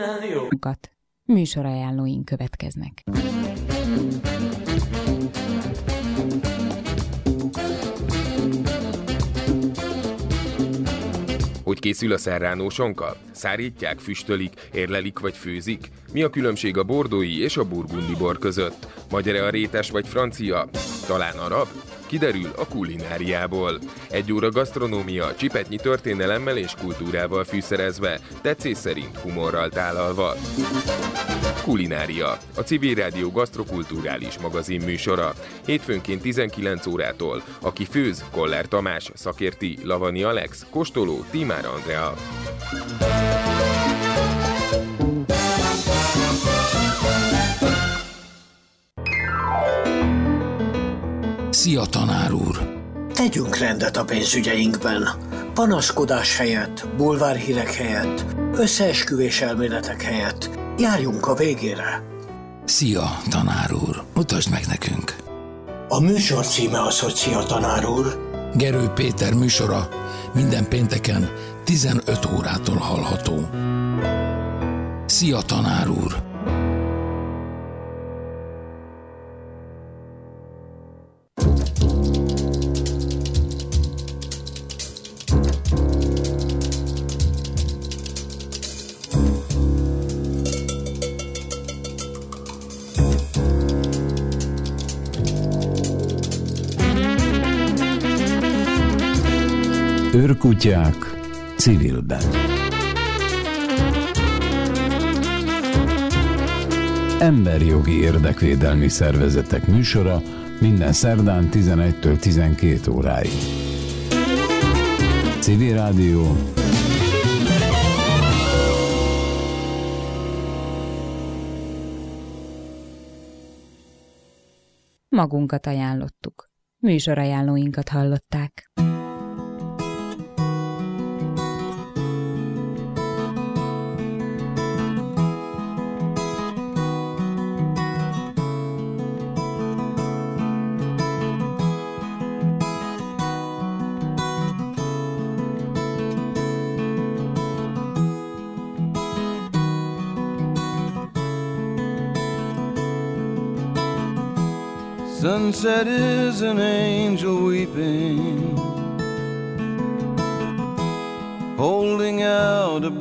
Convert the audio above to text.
Műsorajánlóink következnek. Hogy készül a serrano sonka? Szárítják, füstölik, érlelik vagy főzik? Mi a különbség a bordói és a burgundi bor között? Magyar-e a rétes vagy francia? Talán arab? Kiderül a kulináriából. 1 óra gasztronómia, csipetnyi történelemmel és kultúrával fűszerezve, tetszés szerint humorral tálalva. Kulinária, a Civil Rádió gasztrokulturális magazin műsora. Hétfőnként 19 órától. Aki főz, Koller Tamás, szakérti, Lavani Alex, kóstoló, Tímár Andrea. Szia, tanár úr! Tegyünk rendet a pénzügyeinkben. Panaszkodás helyett, bulvárhírek helyett, összeesküvés elméletek helyett. Járjunk a végére. Szia, tanár úr! Mutasd meg nekünk! A műsor címe az, hogy Szia, tanár úr. Gerő Péter műsora minden pénteken 15 órától hallható. Szia, tanár úr! Őrkutyák civilben. Emberjogi érdekvédelmi szervezetek műsora minden szerdán 11-től 12 óráig. Civil Rádió. Magunkat ajánlottuk. Műsorajánlóinkat hallották. Sunset is an angel weeping, holding out a